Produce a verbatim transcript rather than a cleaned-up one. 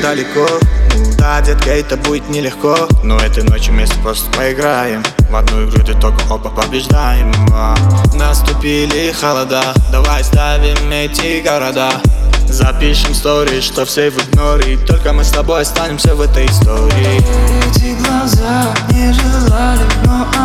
далеко. Ну да, детка, это будет нелегко, но этой ночью вместе просто поиграем в одну игру, ты только оба побеждаем. а. Наступили холода, давай ставим эти города. Запишем стори, что все в игноре, только мы с тобой останемся в этой истории. Эти глаза не желали, но